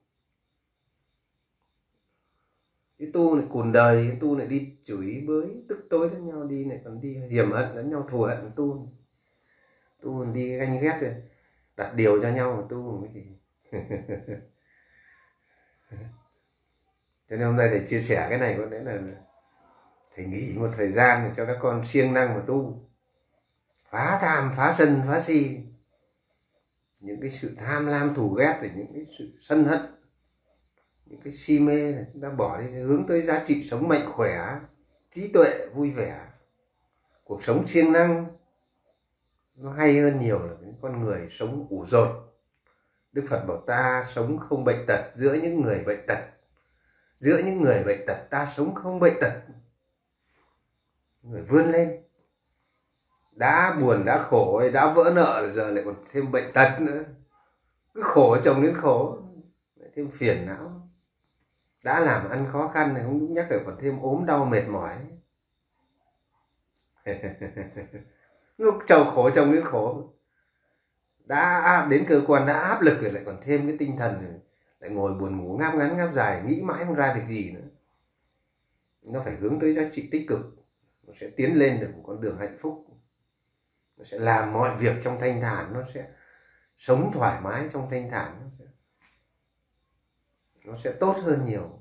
Cái tu này cùn đời, cái tu này đi chửi bới, tức tối lẫn nhau, đi này còn đi hiểm hận lẫn nhau, thù hận tu. Tu đi ganh ghét rồi, đặt điều cho nhau mà tu cái gì. Cho nên hôm nay thầy chia sẻ cái này có lẽ là thầy nghỉ một thời gian để cho các con siêng năng mà tu, phá tham, phá sân, phá si, những cái sự tham lam thù ghét, rồi những cái sự sân hận, những cái si mê này chúng ta bỏ đi, hướng tới giá trị sống mạnh khỏe, trí tuệ, vui vẻ, cuộc sống siêng năng. Nó hay hơn nhiều là những con người sống ủ dột. Đức Phật bảo ta sống không bệnh tật giữa những người bệnh tật. Giữa những người bệnh tật ta sống không bệnh tật. Người vươn lên, đã buồn đã khổ ấy, đã vỡ nợ rồi giờ lại còn thêm bệnh tật nữa, cứ khổ chồng đến khổ, lại thêm phiền não. Đã làm ăn khó khăn này không đúng nhắc lại còn thêm ốm đau mệt mỏi. Lúc chồng khổ chồng đến khổ, đã đến cơ quan đã áp lực rồi lại còn thêm cái tinh thần rồi, lại ngồi buồn ngủ ngáp ngắn ngáp dài, nghĩ mãi không ra việc gì nữa. Nó phải hướng tới giá trị tích cực, nó sẽ tiến lên được một con đường hạnh phúc, nó sẽ làm mọi việc trong thanh thản, nó sẽ sống thoải mái trong thanh thản, nó sẽ, nó sẽ tốt hơn nhiều,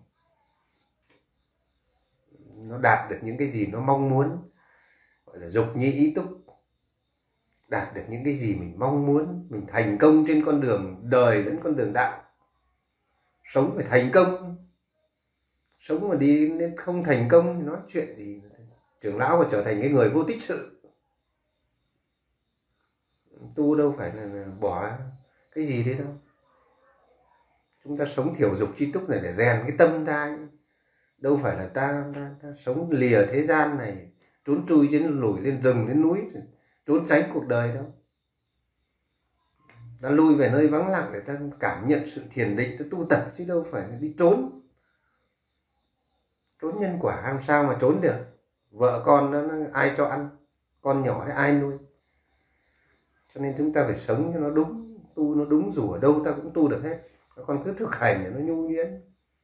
nó đạt được những cái gì nó mong muốn, gọi là dục nhi ý túc, đạt được những cái gì mình mong muốn, mình thành công trên con đường đời lẫn con đường đạo. Sống phải thành công, sống mà đi nên không thành công thì nói chuyện gì. Trưởng lão mà trở thành cái người vô tích sự, tu đâu phải là, là bỏ cái gì đấy đâu. Chúng ta sống thiểu dục chi túc này để rèn cái tâm ta, đâu phải là ta, ta, ta sống lìa thế gian này, trốn chui trên lùi lên rừng lên núi, trốn tránh cuộc đời đâu. Ta lui về nơi vắng lặng để ta cảm nhận sự thiền định, ta tu tập, chứ đâu phải là đi trốn. Trốn nhân quả làm sao mà trốn được. Vợ con đó nó ai cho ăn, con nhỏ đấy ai nuôi. Cho nên chúng ta phải sống cho nó đúng, tu nó đúng, dù ở đâu ta cũng tu được hết. Con cứ thực hành để nó nhu nhuyễn.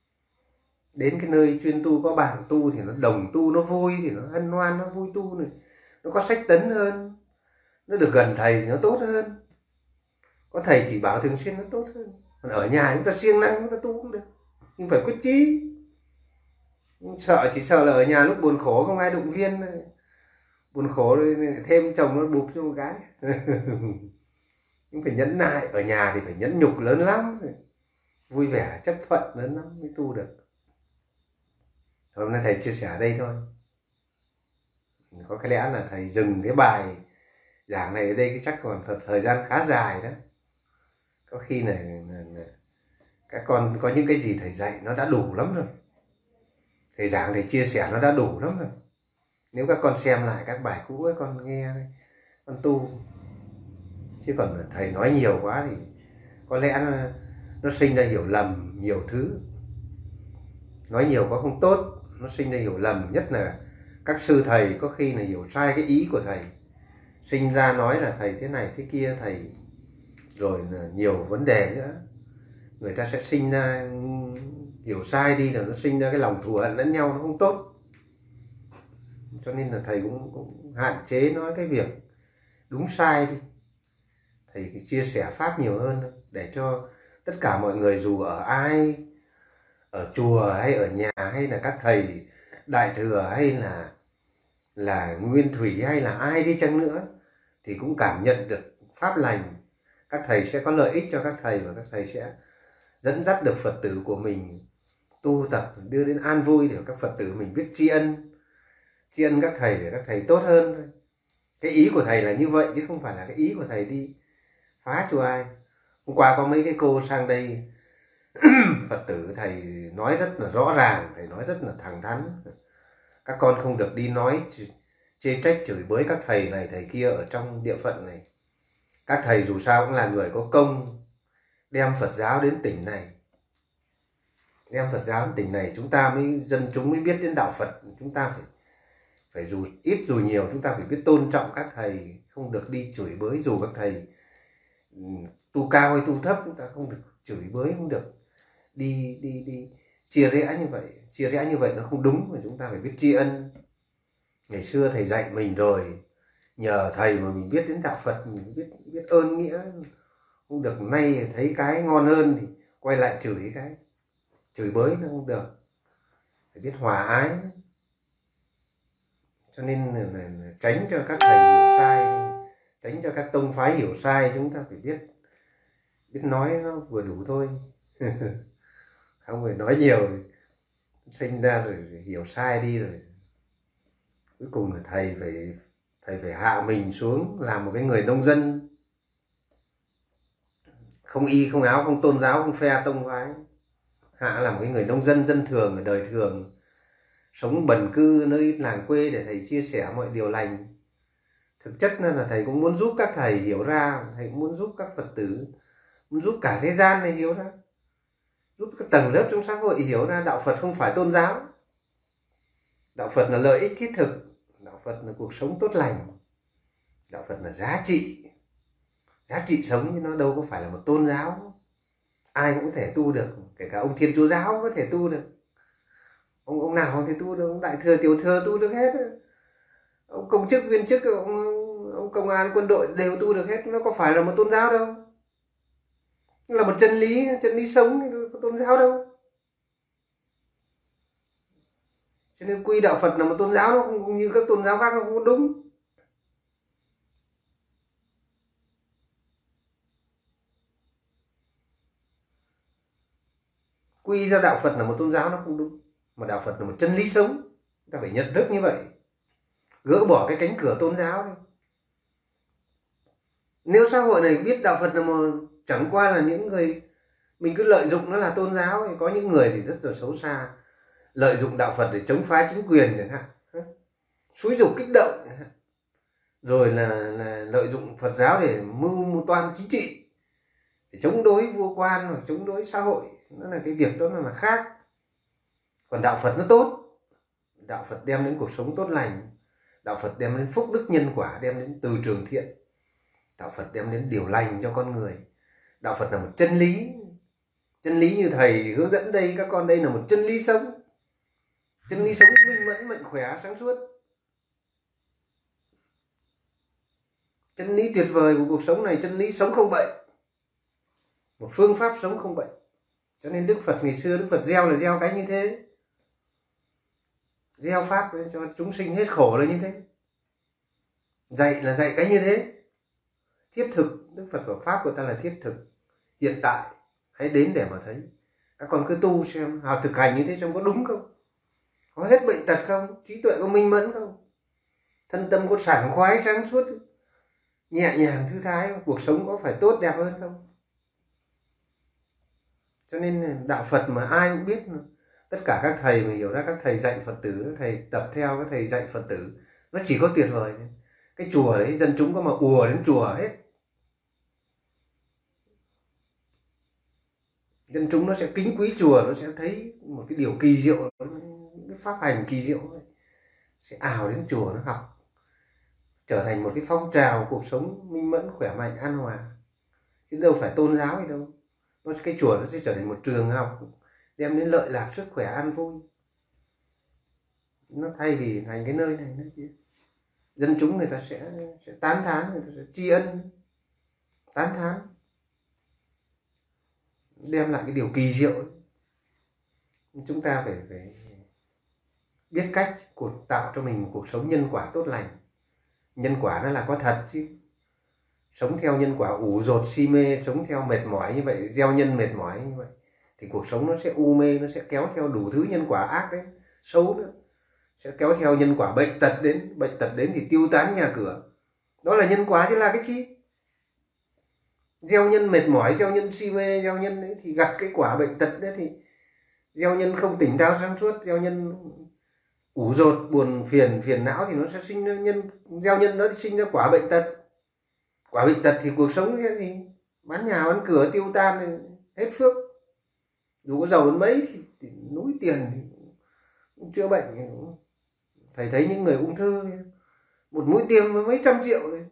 Đến cái nơi chuyên tu có bạn tu thì nó đồng tu, nó vui thì nó hân hoan, nó vui tu này, nó có sách tấn hơn, nó được gần thầy thì nó tốt hơn, có thầy chỉ bảo thường xuyên nó tốt hơn. Còn ở nhà chúng ta siêng năng chúng ta tu cũng được, nhưng phải quyết chí. Nhưng sợ chỉ sợ là ở nhà lúc buồn khổ không ai động viên, buồn khổ rồi thêm chồng nó bụp cho một cái. Nhưng phải nhẫn nại, ở nhà thì phải nhẫn nhục lớn lắm, vui vẻ chấp thuận lớn lắm mới tu được. Hôm nay thầy chia sẻ ở đây thôi. Có cái lẽ là thầy dừng cái bài giảng này ở đây, cái chắc còn thật thời gian khá dài đó. Có khi này là, là, các con có những cái gì thầy dạy nó đã đủ lắm rồi. Thầy giảng, thầy chia sẻ nó đã đủ lắm rồi. Nếu các con xem lại các bài cũ ấy, con nghe, con tu. Chứ còn thầy nói nhiều quá thì có lẽ nó, nó sinh ra hiểu lầm nhiều thứ. Nói nhiều quá không tốt, nó sinh ra hiểu lầm. Nhất là các sư thầy có khi là hiểu sai cái ý của thầy, sinh ra nói là thầy thế này thế kia, thầy rồi là nhiều vấn đề nữa. Người ta sẽ sinh ra hiểu sai đi, rồi nó sinh ra cái lòng thù hận lẫn nhau, nó không tốt. Cho nên là thầy cũng, cũng hạn chế nói cái việc đúng sai đi. Thầy chia sẻ pháp nhiều hơn để cho tất cả mọi người, dù ở ai, ở chùa hay ở nhà, hay là các thầy đại thừa, hay là là nguyên thủy, hay là ai đi chăng nữa, thì cũng cảm nhận được pháp lành. Các thầy sẽ có lợi ích cho các thầy, và các thầy sẽ dẫn dắt được Phật tử của mình tu tập đưa đến an vui, để các Phật tử mình biết tri ân, tri ân các thầy để các thầy tốt hơn thôi. Cái ý của thầy là như vậy, chứ không phải là cái ý của thầy đi phá chùa ai. Hôm qua có mấy cái cô sang đây Phật tử thầy nói rất là rõ ràng, thầy nói rất là thẳng thắn. Các con không được đi nói chê trách chửi bới các thầy này thầy kia ở trong địa phận này. Các thầy dù sao cũng là người có công đem Phật giáo đến tỉnh này. Đem Phật giáo đến tỉnh này, chúng ta mới, dân chúng mới biết đến đạo Phật. Chúng ta phải phải dù ít dù nhiều, chúng ta phải biết tôn trọng các thầy, không được đi chửi bới. Dù các thầy tu cao hay tu thấp, chúng ta không được chửi bới, không được đi đi đi chia rẽ như vậy. Chia rẽ như vậy nó không đúng, mà chúng ta phải biết tri ân. Ngày xưa thầy dạy mình rồi, nhờ thầy mà mình biết đến đạo Phật, mình biết biết ơn nghĩa. Không được nay thấy cái ngon hơn thì quay lại chửi cái, chửi bới nó không được. Phải biết hòa ái. Cho nên là, là, là tránh cho các thầy hiểu sai, tránh cho các tông phái hiểu sai, chúng ta phải biết biết nói nó vừa đủ thôi. Không phải nói nhiều, sinh ra rồi hiểu sai đi, rồi cuối cùng là thầy phải thầy phải hạ mình xuống làm một cái người nông dân, không y không áo, không tôn giáo, không phe tông phái. Hạ là một cái người nông dân dân thường ở đời thường, sống bần cư nơi làng quê để thầy chia sẻ mọi điều lành. Thực chất là thầy cũng muốn giúp các thầy hiểu ra, thầy cũng muốn giúp các Phật tử, muốn giúp cả thế gian này hiểu ra, giúp các tầng lớp trong xã hội hiểu ra đạo Phật không phải tôn giáo. Đạo Phật là lợi ích thiết thực, đạo Phật là cuộc sống tốt lành, đạo Phật là giá trị, giá trị sống, chứ nó đâu có phải là một tôn giáo. Ai cũng có thể tu được, kể cả ông Thiên Chúa giáo có thể tu được, ông ông nào có thể tu được, ông đại thừa tiểu thừa tu được hết, ông công chức viên chức, ông, ông công an quân đội đều tu được hết. Nó có phải là một tôn giáo đâu, nó là một chân lý, chân lý sống, thì có tôn giáo đâu. Cho nên quy đạo Phật là một tôn giáo, nó không như các tôn giáo khác, nó không có đúng. Quy ra đạo Phật là một tôn giáo nó không đúng, mà đạo Phật là một chân lý sống. Chúng ta phải nhận thức như vậy, gỡ bỏ cái cánh cửa tôn giáo đi. Nếu xã hội này biết đạo Phật là một, chẳng qua là những người mình cứ lợi dụng nó là tôn giáo, thì có những người thì rất là xấu xa, lợi dụng đạo Phật để chống phá chính quyền chẳng hạn, xúi giục kích động chẳng hạn, rồi là, là lợi dụng Phật giáo để mưu, mưu toan chính trị, để chống đối vua quan hoặc chống đối xã hội. Nó là cái việc đó là khác. Còn đạo Phật nó tốt, đạo Phật đem đến cuộc sống tốt lành, đạo Phật đem đến phúc đức nhân quả, đem đến từ trường thiện, đạo Phật đem đến điều lành cho con người. Đạo Phật là một chân lý, chân lý như thầy hướng dẫn đây các con, đây là một chân lý sống, chân lý sống minh mẫn, mạnh khỏe, sáng suốt, chân lý tuyệt vời của cuộc sống này, chân lý sống không bệnh, một phương pháp sống không bệnh. Cho nên Đức Phật ngày xưa, Đức Phật gieo là gieo cái như thế, gieo pháp cho chúng sinh hết khổ là như thế, dạy là dạy cái như thế, thiết thực. Đức Phật và pháp của ta là thiết thực, hiện tại, hãy đến để mà thấy. Các con cứ tu xem, họ thực hành như thế xem có đúng không, có hết bệnh tật không, trí tuệ có minh mẫn không, thân tâm có sảng khoái sáng suốt, nhẹ nhàng thư thái, cuộc sống có phải tốt đẹp hơn không. Cho nên đạo Phật mà ai cũng biết, tất cả các thầy mà hiểu ra, các thầy dạy Phật tử, các thầy tập theo các thầy dạy Phật tử, nó chỉ có tuyệt vời. Cái chùa đấy dân chúng có mà ùa đến chùa hết, dân chúng nó sẽ kính quý chùa, nó sẽ thấy một cái điều kỳ diệu, những cái pháp hành kỳ diệu ấy, sẽ ào đến chùa nó học, trở thành một cái phong trào cuộc sống minh mẫn, khỏe mạnh, an hòa, chứ đâu phải tôn giáo gì đâu. Nó cái chùa nó sẽ trở thành một trường học, đem đến lợi lạc, sức khỏe, an vui. Nó thay vì thành cái nơi này nơi kia, dân chúng người ta sẽ sẽ tán thán, người ta sẽ tri ân, tán thán, đem lại cái điều kỳ diệu ấy. Chúng ta phải phải biết cách cuộc tạo cho mình một cuộc sống nhân quả tốt lành. Nhân quả nó là có thật chứ. Sống theo nhân quả ủ dột si mê, sống theo mệt mỏi như vậy, gieo nhân mệt mỏi như vậy, thì cuộc sống nó sẽ u mê, nó sẽ kéo theo đủ thứ nhân quả ác đấy, xấu nữa, sẽ kéo theo nhân quả bệnh tật đến, bệnh tật đến thì tiêu tán nhà cửa. Đó là nhân quả chứ là cái chi. Gieo nhân mệt mỏi, gieo nhân si mê, gieo nhân ấy, thì gặt cái quả bệnh tật đấy. Thì gieo nhân không tỉnh táo sáng suốt, gieo nhân ủ dột buồn phiền phiền não thì nó sẽ sinh ra nhân, gieo nhân đó thì sinh ra quả bệnh tật. Quả bệnh tật thì cuộc sống sẽ gì, bán nhà bán cửa tiêu tan, hết phước. Dù có giàu đến mấy thì, thì núi tiền thì cũng chữa bệnh. Thầy thấy những người ung thư một mũi tiêm với mấy trăm triệu rồi.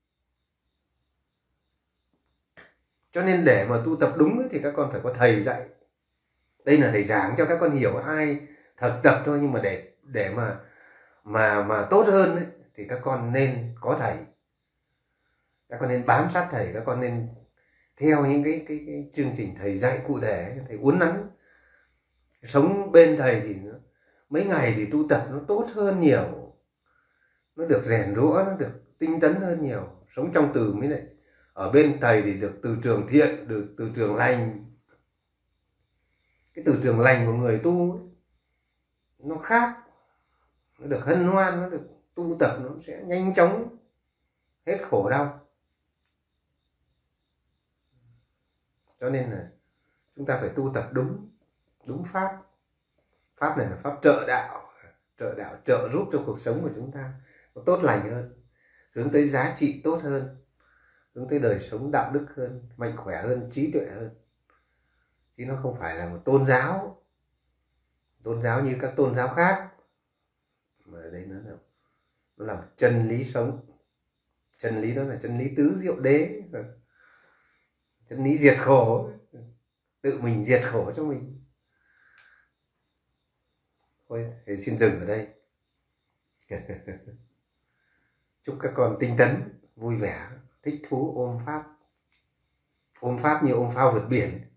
Cho nên để mà tu tập đúng thì các con phải có thầy dạy. Đây là thầy giảng cho các con hiểu, ai thực tập thôi, nhưng mà để để mà mà mà tốt hơn ấy, thì các con nên có thầy. Các con nên bám sát thầy, các con nên theo những cái cái, cái chương trình thầy dạy cụ thể, thầy uốn nắn. Sống bên thầy thì nó, mấy ngày thì tu tập nó tốt hơn nhiều, nó được rèn rũa, nó được tinh tấn hơn nhiều. Sống trong từ mới lại ở bên thầy thì được từ trường thiện, được từ trường lành. Cái từ trường lành của người tu ấy, nó khác, nó được hân hoan, nó được tu tập, nó sẽ nhanh chóng hết khổ đau. Cho nên là chúng ta phải tu tập đúng, đúng pháp. Pháp này là pháp trợ đạo, trợ đạo trợ giúp cho cuộc sống của chúng ta nó tốt lành hơn. hướng tới giá trị tốt hơn, hướng tới đời sống đạo đức hơn, mạnh khỏe hơn, trí tuệ hơn. Chứ nó không phải là một tôn giáo, tôn giáo như các tôn giáo khác, mà ở đây nó là, nó là một chân lý sống. Chân lý đó là chân lý tứ diệu đế, chân lý diệt khổ, tự mình diệt khổ cho mình. Thôi, thì xin dừng ở đây. Chúc các con tinh tấn, vui vẻ, thích thú ôm Pháp. Ôm Pháp như ôm phao vượt biển.